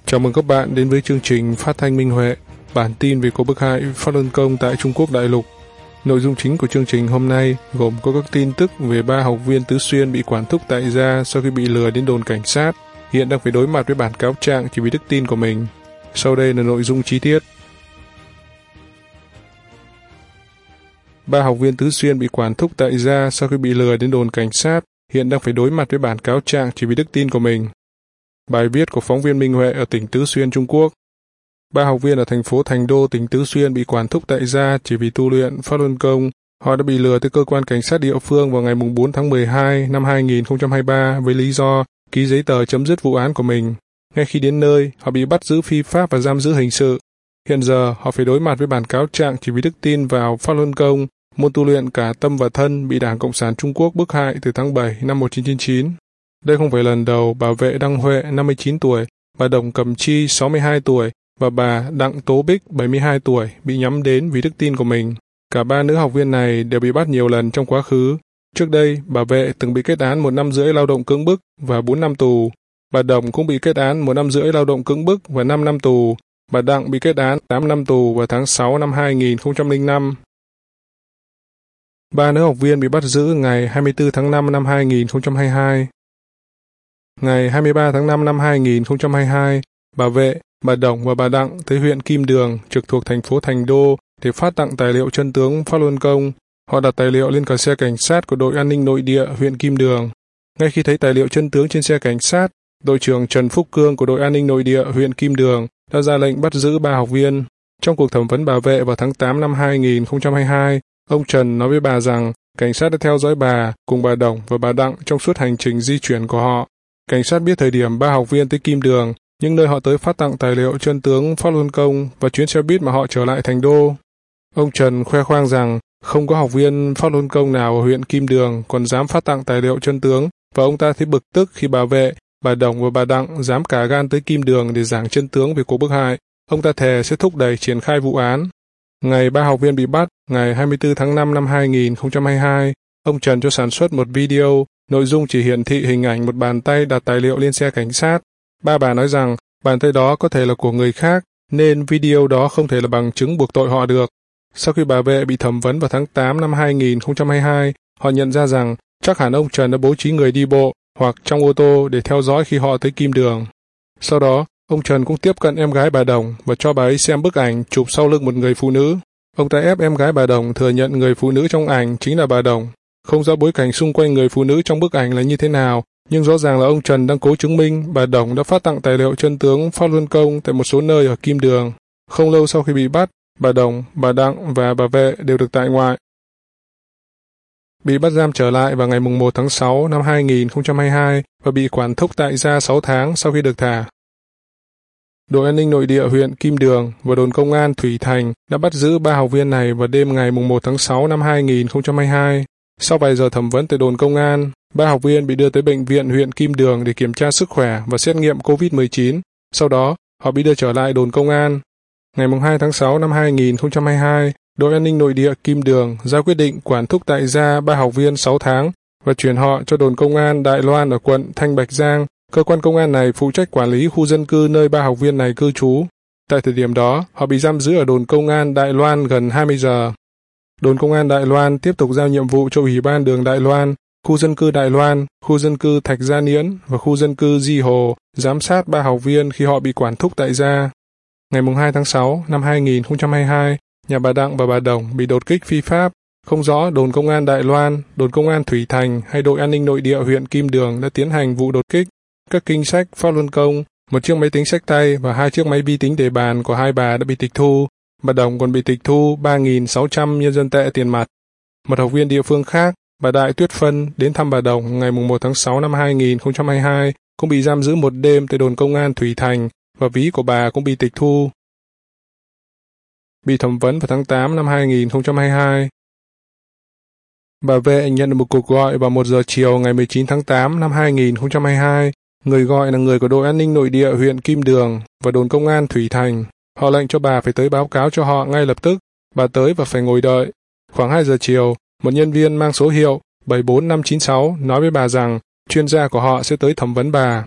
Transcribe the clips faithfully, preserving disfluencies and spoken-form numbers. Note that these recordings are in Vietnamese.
Chào mừng các bạn đến với chương trình Phát thanh Minh Huệ, bản tin về cuộc bức hại Pháp Luân Công tại Trung Quốc đại lục. Nội dung chính của chương trình hôm nay gồm có các tin tức về ba học viên Tứ Xuyên bị quản thúc tại gia sau khi bị lừa đến đồn cảnh sát, hiện đang phải đối mặt với bản cáo trạng chỉ vì đức tin của mình. Sau đây là nội dung chi tiết. Ba học viên Tứ Xuyên bị quản thúc tại gia sau khi bị lừa đến đồn cảnh sát, hiện đang phải đối mặt với bản cáo trạng chỉ vì đức tin của mình. Bài viết của phóng viên Minh Huệ ở tỉnh Tứ Xuyên, Trung Quốc. Ba học viên ở thành phố Thành Đô, tỉnh Tứ Xuyên bị quản thúc tại gia chỉ vì tu luyện Pháp Luân Công. Họ đã bị lừa tới cơ quan cảnh sát địa phương vào ngày bốn tháng mười hai năm hai nghìn không trăm hai mươi ba với lý do ký giấy tờ chấm dứt vụ án của mình. Ngay khi đến nơi, họ bị bắt giữ phi pháp và giam giữ hình sự. Hiện giờ, họ phải đối mặt với bản cáo trạng chỉ vì đức tin vào Pháp Luân Công, môn tu luyện cả tâm và thân bị Đảng Cộng sản Trung Quốc bức hại từ tháng bảy năm một nghìn chín trăm chín mươi chín. Đây không phải lần đầu bà Vệ Đăng Huệ, năm mươi chín tuổi, bà Đồng Cẩm Chi, sáu mươi hai tuổi, và bà Đặng Tố Bích, bảy mươi hai tuổi, bị nhắm đến vì đức tin của mình. Cả ba nữ học viên này đều bị bắt nhiều lần trong quá khứ. Trước đây, bà Vệ từng bị kết án một năm rưỡi lao động cưỡng bức và bốn năm tù. Bà Đồng cũng bị kết án một năm rưỡi lao động cưỡng bức và năm năm tù. Bà Đặng bị kết án tám năm tù vào tháng sáu năm hai nghìn không trăm lẻ năm. Ba nữ học viên bị bắt giữ ngày hai mươi tư tháng năm năm hai nghìn không trăm hai mươi hai. Ngày hai mươi ba tháng năm năm hai nghìn không trăm hai mươi hai, bà Vệ, bà Đồng và bà Đặng tới huyện Kim Đường, trực thuộc thành phố Thành Đô, để phát tặng tài liệu chân tướng Pháp Luân Công. Họ đặt tài liệu lên cả xe cảnh sát của đội an ninh nội địa huyện Kim Đường. Ngay khi thấy tài liệu chân tướng trên xe cảnh sát, đội trưởng Trần Phúc Cương của đội an ninh nội địa huyện Kim Đường đã ra lệnh bắt giữ ba học viên. Trong cuộc thẩm vấn bà Vệ vào tháng tám năm hai nghìn không trăm hai mươi hai, ông Trần nói với bà rằng cảnh sát đã theo dõi bà cùng bà Đồng và bà Đặng trong suốt hành trình di chuyển của họ. Cảnh sát biết thời điểm ba học viên tới Kim Đường, những nơi họ tới phát tặng tài liệu chân tướng Pháp Luân Công và chuyến xe buýt mà họ trở lại Thành Đô. Ông Trần khoe khoang rằng không có học viên Pháp Luân Công nào ở huyện Kim Đường còn dám phát tặng tài liệu chân tướng, và ông ta thấy bực tức khi bà Vệ, bà Đồng và bà Đặng dám cả gan tới Kim Đường để giảng chân tướng về cuộc bức hại. Ông ta thề sẽ thúc đẩy triển khai vụ án. Ngày ba học viên bị bắt, ngày hai mươi tư tháng năm năm hai nghìn không trăm hai mươi hai, ông Trần cho sản xuất một video, nội dung chỉ hiển thị hình ảnh một bàn tay đặt tài liệu lên xe cảnh sát. Ba bà nói rằng bàn tay đó có thể là của người khác, nên video đó không thể là bằng chứng buộc tội họ được. Sau khi bà Vệ bị thẩm vấn vào tháng tám năm hai nghìn không trăm hai mươi hai, họ nhận ra rằng chắc hẳn ông Trần đã bố trí người đi bộ hoặc trong ô tô để theo dõi khi họ tới Kim Đường. Sau đó, ông Trần cũng tiếp cận em gái bà Đồng và cho bà ấy xem bức ảnh chụp sau lưng một người phụ nữ. Ông ta ép em gái bà Đồng thừa nhận người phụ nữ trong ảnh chính là bà Đồng. Không rõ bối cảnh xung quanh người phụ nữ trong bức ảnh là như thế nào, nhưng rõ ràng là ông Trần đang cố chứng minh bà Đồng đã phát tặng tài liệu chân tướng Pháp Luân Công tại một số nơi ở Kim Đường. Không lâu sau khi bị bắt, bà Đồng, bà Đặng và bà Vệ đều được tại ngoại. Bị bắt giam trở lại vào ngày mùng một tháng sáu năm hai nghìn không trăm hai mươi hai và bị quản thúc tại gia sáu tháng sau khi được thả. Đội an ninh nội địa huyện Kim Đường và đồn công an Thủy Thành đã bắt giữ ba học viên này vào đêm ngày mùng một tháng sáu năm hai nghìn không trăm hai mươi hai. Sau vài giờ thẩm vấn tại đồn công an, ba học viên bị đưa tới bệnh viện huyện Kim Đường để kiểm tra sức khỏe và xét nghiệm covid mười chín. Sau đó, họ bị đưa trở lại đồn công an. Ngày mùng hai tháng sáu năm hai nghìn không trăm hai mươi hai, đội an ninh nội địa Kim Đường ra quyết định quản thúc tại gia ba học viên sáu tháng và chuyển họ cho đồn công an Đại Loan ở quận Thanh Bạch Giang. Cơ quan công an này phụ trách quản lý khu dân cư nơi ba học viên này cư trú. Tại thời điểm đó, họ bị giam giữ ở đồn công an Đại Loan gần hai mươi giờ. Đồn công an Đại Loan tiếp tục giao nhiệm vụ cho Ủy ban đường Đại Loan, khu dân cư Đại Loan, khu dân cư Thạch Gia Niễn và khu dân cư Di Hồ giám sát ba học viên khi họ bị quản thúc tại gia. Ngày hai tháng sáu năm hai nghìn không trăm hai mươi hai, nhà bà Đặng và bà Đồng bị đột kích phi pháp. Không rõ đồn công an Đại Loan, đồn công an Thủy Thành hay đội an ninh nội địa huyện Kim Đường đã tiến hành vụ đột kích. Các kinh sách Pháp Luân Công, một chiếc máy tính xách tay và hai chiếc máy vi tính để bàn của hai bà đã bị tịch thu. Bà Đồng còn bị tịch thu ba nghìn sáu trăm nhân dân tệ tiền mặt. Một học viên địa phương khác, bà Đại Tuyết Phân, đến thăm bà Đồng ngày mùng một tháng sáu năm hai nghìn không trăm hai mươi hai, cũng bị giam giữ một đêm tại đồn công an Thủy Thành và ví của bà cũng bị tịch thu. Bị thẩm vấn vào tháng tám năm hai nghìn không trăm hai mươi hai. Bà Vệ nhận được một cuộc gọi vào một giờ chiều ngày mười chín tháng tám năm hai nghìn không trăm hai mươi hai. Người gọi là người của đội an ninh nội địa huyện Kim Đường và đồn công an Thủy Thành. Họ lệnh cho bà phải tới báo cáo cho họ ngay lập tức. Bà tới và phải ngồi đợi. Khoảng hai giờ chiều, một nhân viên mang số hiệu bảy bốn năm chín sáu nói với bà rằng chuyên gia của họ sẽ tới thẩm vấn bà.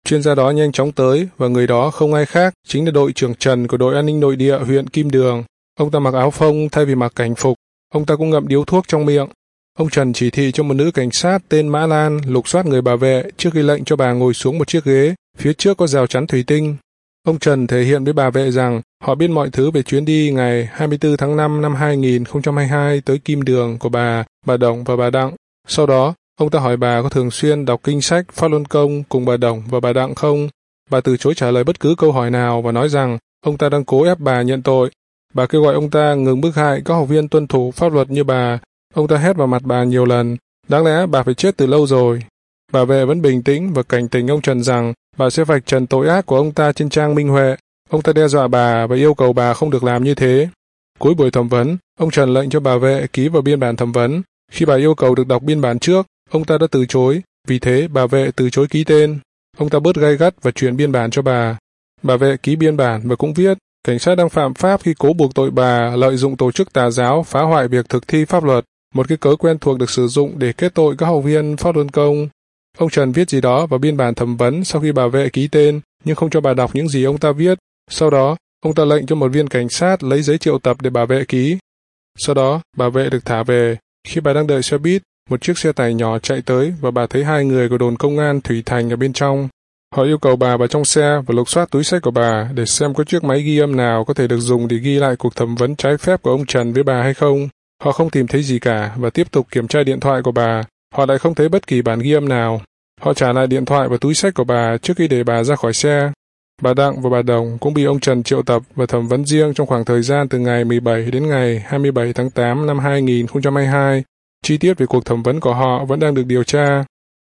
Chuyên gia đó nhanh chóng tới, và người đó không ai khác, chính là đội trưởng Trần của đội an ninh nội địa huyện Kim Đường. Ông ta mặc áo phông thay vì mặc cảnh phục. Ông ta cũng ngậm điếu thuốc trong miệng. Ông Trần chỉ thị cho một nữ cảnh sát tên Mã Lan lục soát người bảo vệ trước khi lệnh cho bà ngồi xuống một chiếc ghế, phía trước có rào chắn thủy tinh. Ông Trần thể hiện với bà vệ rằng họ biết mọi thứ về chuyến đi ngày hai mươi tư tháng năm năm hai nghìn không trăm hai mươi hai tới Kim Đường của bà, bà Đồng và bà Đặng. Sau đó, ông ta hỏi bà có thường xuyên đọc kinh sách Pháp Luân Công cùng bà Đồng và bà Đặng không. Bà từ chối trả lời bất cứ câu hỏi nào và nói rằng ông ta đang cố ép bà nhận tội. Bà kêu gọi ông ta ngừng bức hại các học viên tuân thủ pháp luật như bà. Ông ta hét vào mặt bà nhiều lần, đáng lẽ bà phải chết từ lâu rồi. Bà vệ vẫn bình tĩnh và cảnh tỉnh ông Trần rằng bà sẽ vạch trần tội ác của ông ta trên trang Minh Huệ. Ông ta đe dọa bà và yêu cầu bà không được làm như thế. Cuối buổi thẩm vấn, ông Trần lệnh cho bà vệ ký vào biên bản thẩm vấn. Khi bà yêu cầu được đọc biên bản trước, ông ta đã từ chối, vì thế bà vệ từ chối ký tên. Ông ta bớt gay gắt và chuyển biên bản cho bà. Bà vệ ký biên bản và cũng viết, cảnh sát đang phạm pháp khi cố buộc tội bà lợi dụng tổ chức tà giáo phá hoại việc thực thi pháp luật, một cái cớ quen thuộc được sử dụng để kết tội các học viên Pháp Luân Công. Ông Trần viết gì đó vào biên bản thẩm vấn sau khi bà vệ ký tên, nhưng không cho bà đọc những gì ông ta viết. Sau đó, ông ta lệnh cho một viên cảnh sát lấy giấy triệu tập để bà vệ ký. Sau đó, bà vệ được thả về. Khi bà đang đợi xe buýt, một chiếc xe tải nhỏ chạy tới và bà thấy hai người của đồn công an Thủy Thành ở bên trong. Họ yêu cầu bà vào trong xe và lục soát túi xách của bà để xem có chiếc máy ghi âm nào có thể được dùng để ghi lại cuộc thẩm vấn trái phép của ông Trần với bà hay không. Họ không tìm thấy gì cả và tiếp tục kiểm tra điện thoại của bà. Họ lại không thấy bất kỳ bản ghi âm nào. Họ trả lại điện thoại và túi xách của bà trước khi để bà ra khỏi xe. Bà Đặng và bà Đồng cũng bị ông Trần triệu tập và thẩm vấn riêng trong khoảng thời gian từ ngày mười bảy đến ngày hai mươi bảy tháng tám năm hai nghìn không trăm hai mươi hai. Chi tiết về cuộc thẩm vấn của họ vẫn đang được điều tra.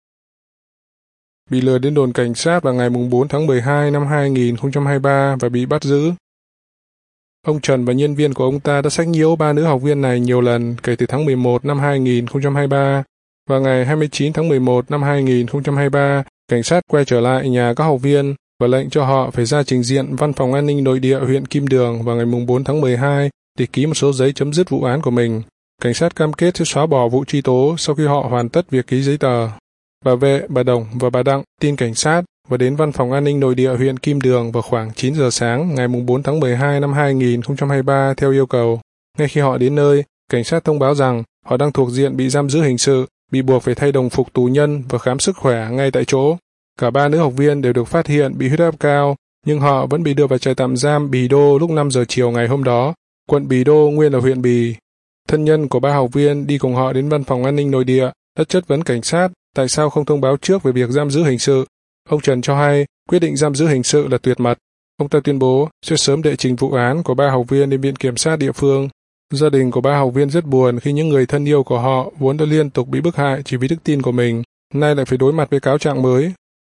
Bị lừa đến đồn cảnh sát vào ngày bốn tháng mười hai năm hai nghìn không trăm hai mươi ba và bị bắt giữ. Ông Trần và nhân viên của ông ta đã sách nhiễu ba nữ học viên này nhiều lần kể từ tháng mười một năm hai nghìn không trăm hai mươi ba. Vào ngày hai mươi chín tháng mười một năm hai nghìn không trăm hai mươi ba, cảnh sát quay trở lại nhà các học viên và lệnh cho họ phải ra trình diện Văn phòng An ninh Nội địa huyện Kim Đường vào ngày bốn tháng mười hai để ký một số giấy chấm dứt vụ án của mình. Cảnh sát cam kết sẽ xóa bỏ vụ truy tố sau khi họ hoàn tất việc ký giấy tờ. Bà vệ, bà Đồng và bà Đặng tin cảnh sát và đến Văn phòng An ninh Nội địa huyện Kim Đường vào khoảng chín giờ sáng ngày bốn tháng mười hai năm hai nghìn không trăm hai mươi ba theo yêu cầu. Ngay khi họ đến nơi, cảnh sát thông báo rằng họ đang thuộc diện bị giam giữ hình sự, bị buộc phải thay đồng phục tù nhân và khám sức khỏe ngay tại chỗ. Cả ba nữ học viên đều được phát hiện bị huyết áp cao, nhưng họ vẫn bị đưa vào trại tạm giam Bì Đô lúc năm giờ chiều ngày hôm đó. Quận Bì Đô nguyên là huyện Bì. Thân nhân của ba học viên đi cùng họ đến Văn phòng An ninh Nội địa đã chất vấn cảnh sát tại sao không thông báo trước về việc giam giữ hình sự. Ông Trần cho hay quyết định giam giữ hình sự là tuyệt mật. Ông ta tuyên bố sẽ sớm đệ trình vụ án của ba học viên đến viện kiểm sát địa phương. Gia đình của ba học viên rất buồn khi những người thân yêu của họ vốn đã liên tục bị bức hại chỉ vì đức tin của mình, nay lại phải đối mặt với cáo trạng mới.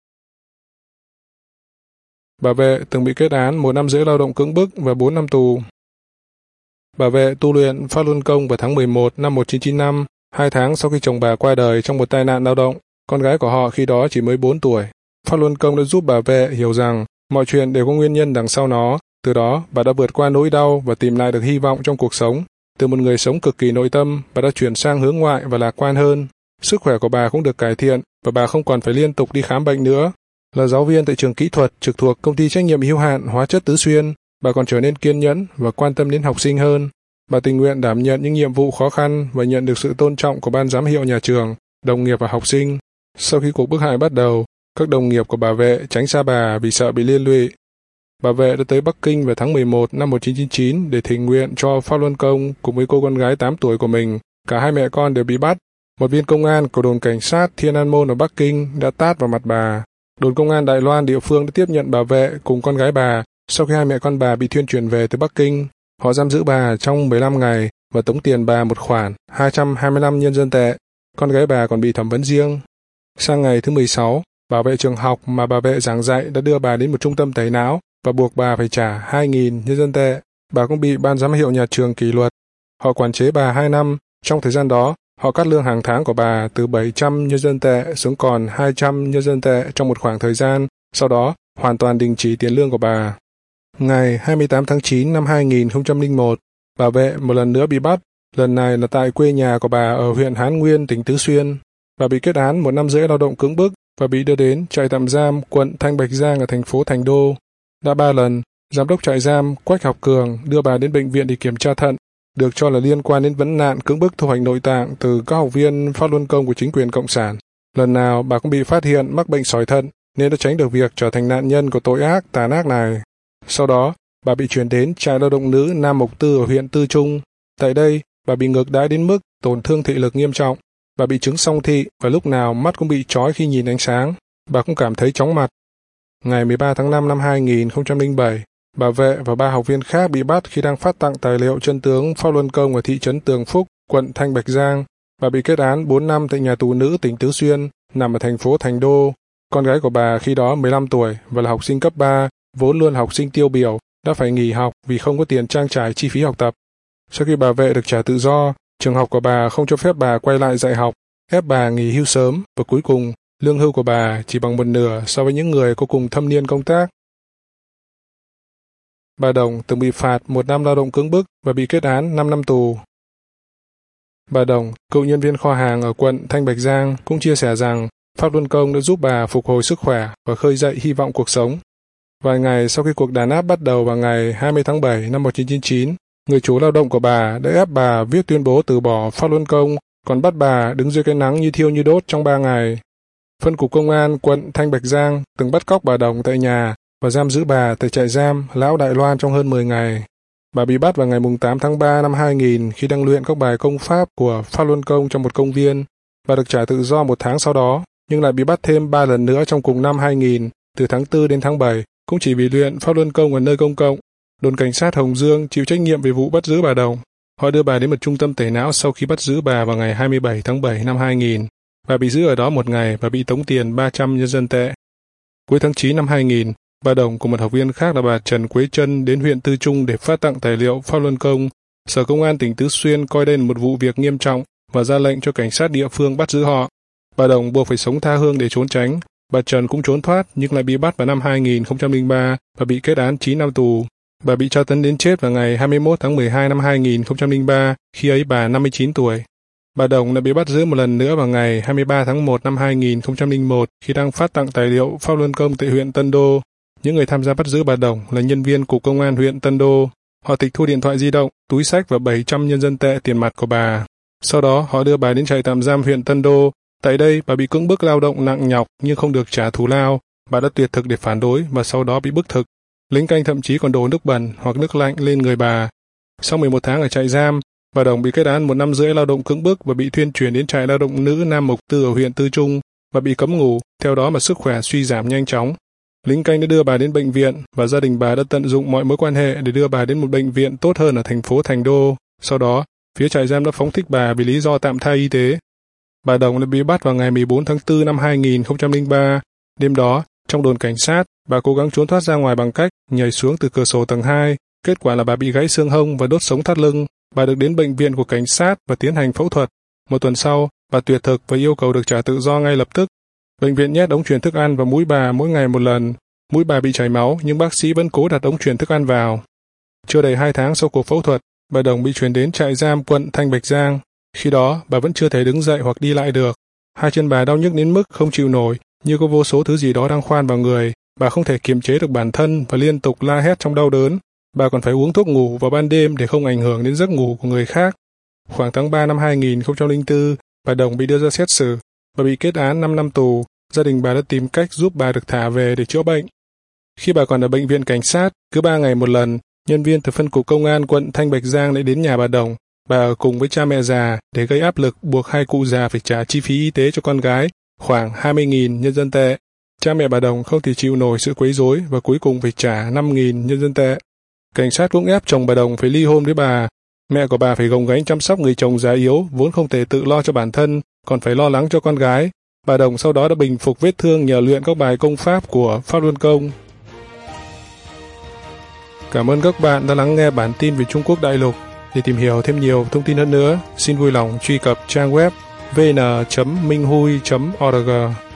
Bà vệ từng bị kết án một năm rưỡi lao động cưỡng bức và bốn năm tù. Bà vệ tu luyện Pháp Luân Công vào tháng mười một năm một nghìn chín trăm chín mươi lăm, hai tháng sau khi chồng bà qua đời trong một tai nạn lao động. Con gái của họ khi đó chỉ mới bốn tuổi. Pháp Luân Công đã giúp bà vệ hiểu rằng mọi chuyện đều có nguyên nhân đằng sau nó. Từ đó, bà đã vượt qua nỗi đau và tìm lại được hy vọng trong cuộc sống. Từ một người sống cực kỳ nội tâm, bà đã chuyển sang hướng ngoại và lạc quan hơn. Sức khỏe của bà cũng được cải thiện và bà không còn phải liên tục đi khám bệnh nữa. Là giáo viên tại trường kỹ thuật trực thuộc công ty trách nhiệm hữu hạn hóa chất Tứ Xuyên, bà còn trở nên kiên nhẫn và quan tâm đến học sinh hơn. Bà tình nguyện đảm nhận những nhiệm vụ khó khăn và nhận được sự tôn trọng của ban giám hiệu nhà trường, đồng nghiệp và học sinh. Sau khi cuộc bức hại bắt đầu, các đồng nghiệp của bà vệ tránh xa bà vì sợ bị liên lụy. Bà vệ đã tới Bắc Kinh vào tháng mười một năm một nghìn chín trăm chín mươi chín để thỉnh nguyện cho Pháp Luân Công cùng với cô con gái tám tuổi của mình. Cả hai mẹ con đều bị bắt. Một viên công an của đồn cảnh sát Thiên An Môn ở Bắc Kinh đã tát vào mặt bà. Đồn công an Đài Loan địa phương đã tiếp nhận bà vệ cùng con gái bà sau khi hai mẹ con bà bị thuyên chuyển về tới Bắc Kinh. Họ giam giữ bà trong mười lăm ngày và tống tiền bà một khoản hai trăm hai mươi lăm nhân dân tệ. Con gái bà còn bị thẩm vấn riêng. Sang ngày thứ mười sáu, bảo vệ trường học mà bà vệ giảng dạy đã đưa bà đến một trung tâm tẩy não và buộc bà phải trả hai nghìn nhân dân tệ. Bà cũng bị ban giám hiệu nhà trường kỷ luật. Họ quản chế bà hai năm. Trong thời gian đó, họ cắt lương hàng tháng của bà từ bảy trăm nhân dân tệ xuống còn hai trăm nhân dân tệ trong một khoảng thời gian, sau đó hoàn toàn đình chỉ tiền lương của bà. Ngày hai mươi tám tháng chín năm hai nghìn không trăm lẻ một, bà vệ một lần nữa bị bắt, lần này là tại quê nhà của bà ở huyện Hán Nguyên, tỉnh Tứ Xuyên. Bà bị kết án một năm rưỡi lao động cưỡng bức và bị đưa đến trại tạm giam quận Thanh Bạch Giang ở thành phố Thành Đô. Đã ba lần, giám đốc trại giam Quách Học Cường đưa bà đến bệnh viện để kiểm tra thận, được cho là liên quan đến vấn nạn cưỡng bức thu hoạch nội tạng từ các học viên phát luân công của chính quyền Cộng sản. Lần nào bà cũng bị phát hiện mắc bệnh sỏi thận nên đã tránh được việc trở thành nạn nhân của tội ác tàn ác này. Sau đó, bà bị chuyển đến trại lao động nữ Nam Mộc Tư ở huyện Tư Trung. Tại đây, bà bị ngược đãi đến mức tổn thương thị lực nghiêm trọng. Bà bị chứng song thị và lúc nào mắt cũng bị chói khi nhìn ánh sáng. Bà cũng cảm thấy chóng mặt. Ngày mười ba tháng năm năm hai nghìn không trăm lẻ bảy, bà Vệ và ba học viên khác bị bắt khi đang phát tặng tài liệu chân tướng Pháp Luân Công ở thị trấn Tường Phúc, quận Thanh Bạch Giang. Bà bị kết án bốn năm tại nhà tù nữ tỉnh Tứ Xuyên, nằm ở thành phố Thành Đô. Con gái của bà khi đó mười lăm tuổi và là học sinh cấp ba, vốn luôn học sinh tiêu biểu, đã phải nghỉ học vì không có tiền trang trải chi phí học tập. Sau khi bà Vệ được trả tự do, trường học của bà không cho phép bà quay lại dạy học, ép bà nghỉ hưu sớm và cuối cùng, lương hưu của bà chỉ bằng một nửa so với những người có cùng thâm niên công tác. Bà Đồng từng bị phạt một năm lao động cưỡng bức và bị kết án năm năm tù. Bà Đồng, cựu nhân viên kho hàng ở quận Thanh Bạch Giang, cũng chia sẻ rằng Pháp Luân Công đã giúp bà phục hồi sức khỏe và khơi dậy hy vọng cuộc sống. Vài ngày sau khi cuộc đàn áp bắt đầu vào ngày hai mươi tháng bảy năm một nghìn chín trăm chín mươi chín, người chủ lao động của bà đã ép bà viết tuyên bố từ bỏ Pháp Luân Công, còn bắt bà đứng dưới cái nắng như thiêu như đốt trong ba ngày. Phân cục công an quận Thanh Bạch Giang từng bắt cóc bà Đồng tại nhà và giam giữ bà tại trại giam Lão Đại Loan trong hơn mười ngày. Bà bị bắt vào ngày tám tháng ba năm hai nghìn khi đang luyện các bài công pháp của Pháp Luân Công trong một công viên. Bà được trả tự do một tháng sau đó, nhưng lại bị bắt thêm ba lần nữa trong cùng năm hai nghìn, từ tháng tư đến tháng bảy, cũng chỉ vì luyện Pháp Luân Công ở nơi công cộng. Đồn cảnh sát Hồng Dương chịu trách nhiệm về vụ bắt giữ bà Đồng. Họ đưa bà đến một trung tâm tẩy não sau khi bắt giữ bà vào ngày hai mươi bảy tháng bảy năm hai nghìn. Bà bị giữ ở đó một ngày và bị tống tiền ba trăm nhân dân tệ. Cuối tháng chín năm hai nghìn, bà Đồng cùng một học viên khác là bà Trần Quế Trân đến huyện Tư Trung để phát tặng tài liệu Pháp Luân Công. Sở Công an tỉnh Tứ Xuyên coi đây là một vụ việc nghiêm trọng và ra lệnh cho cảnh sát địa phương bắt giữ họ. Bà Đồng buộc phải sống tha hương để trốn tránh. Bà Trần cũng trốn thoát nhưng lại bị bắt vào năm hai nghìn không trăm lẻ ba và bị kết án chín năm tù. Bà bị tra tấn đến chết vào ngày hai mươi mốt tháng mười hai năm hai nghìn không trăm lẻ ba, khi ấy bà năm mươi chín tuổi. Bà Đồng đã bị bắt giữ một lần nữa vào ngày hai mươi ba tháng một năm hai nghìn không trăm lẻ một khi đang phát tặng tài liệu Pháp Luân Công tại huyện Tân Đô. Những người tham gia bắt giữ bà Đồng là nhân viên Cục Công an huyện Tân Đô. Họ tịch thu điện thoại di động, túi xách và bảy trăm nhân dân tệ tiền mặt của bà. Sau đó họ đưa bà đến trại tạm giam huyện Tân Đô. Tại đây, bà bị cưỡng bức lao động nặng nhọc nhưng không được trả thù lao. Bà đã tuyệt thực để phản đối và sau đó bị bức thực. Lính canh thậm chí còn đổ nước bẩn hoặc nước lạnh lên người bà. Sau mười một tháng ở trại giam, bà Đồng bị kết án một năm rưỡi lao động cưỡng bức và bị thuyên chuyển đến trại lao động nữ Nam Mộc Tư ở huyện Tư Trung và bị cấm ngủ, theo đó mà sức khỏe suy giảm nhanh chóng. Lính canh đã đưa bà đến bệnh viện và gia đình bà đã tận dụng mọi mối quan hệ để đưa bà đến một bệnh viện tốt hơn ở thành phố Thành Đô. Sau đó, phía trại giam đã phóng thích bà vì lý do tạm thay y tế. Bà Đồng đã bị bắt vào ngày mười bốn tháng tư năm hai nghìn không trăm lẻ ba. Đêm đó, trong đồn cảnh sát, bà cố gắng trốn thoát ra ngoài bằng cách nhảy xuống từ cửa sổ tầng hai. Kết quả là bà bị gãy xương hông và đốt sống thắt lưng. Bà được đến bệnh viện của cảnh sát và tiến hành phẫu thuật. Một tuần sau, bà tuyệt thực và yêu cầu được trả tự do ngay lập tức. Bệnh viện nhét ống truyền thức ăn vào mũi bà mỗi ngày một lần. Mũi bà bị chảy máu nhưng bác sĩ vẫn cố đặt ống truyền thức ăn vào. Chưa đầy hai tháng sau cuộc phẫu thuật, bà Đồng bị chuyển đến trại giam quận Thanh Bạch Giang. Khi đó, bà vẫn chưa thể đứng dậy hoặc đi lại được. Hai chân bà đau nhức đến mức không chịu nổi, như có vô số thứ gì đó đang khoan vào người. Bà không thể kiềm chế được bản thân và liên tục la hét trong đau đớn. Bà còn phải uống thuốc ngủ vào ban đêm để không ảnh hưởng đến giấc ngủ của người khác. Khoảng tháng ba năm hai nghìn không trăm lẻ bốn, bà Đồng bị đưa ra xét xử. Bà bị kết án năm năm tù. Gia đình bà đã tìm cách giúp bà được thả về để chữa bệnh. Khi bà còn ở bệnh viện cảnh sát, cứ ba ngày một lần, nhân viên từ phân cục công an quận Thanh Bạch Giang lại đến nhà bà Đồng. Bà ở cùng với cha mẹ già để gây áp lực buộc hai cụ già phải trả chi phí y tế cho con gái, khoảng hai mươi nghìn nhân dân tệ. Cha mẹ bà Đồng không thể chịu nổi sự quấy rối và cuối cùng phải trả năm nghìn nhân dân tệ. Cảnh sát cũng ép chồng bà Đồng phải ly hôn với bà. Mẹ của bà phải gồng gánh chăm sóc người chồng già yếu, vốn không thể tự lo cho bản thân, còn phải lo lắng cho con gái. Bà Đồng sau đó đã bình phục vết thương nhờ luyện các bài công pháp của Pháp Luân Công. Cảm ơn các bạn đã lắng nghe bản tin về Trung Quốc đại lục. Để tìm hiểu thêm nhiều thông tin hơn nữa, xin vui lòng truy cập trang web vn chấm minh hui chấm org.